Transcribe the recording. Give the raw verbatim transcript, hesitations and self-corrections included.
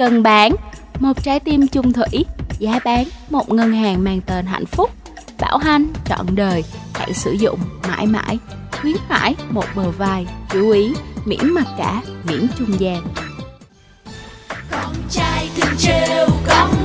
Cần bán một trái tim chung thủy, giá bán một ngân hàng mang tên hạnh phúc. Bảo hành trọn đời, hạn sử dụng mãi mãi, khuyến mãi một bờ vai. Chú ý miễn mặc cả, miễn trung gian. Con trai thương trêu con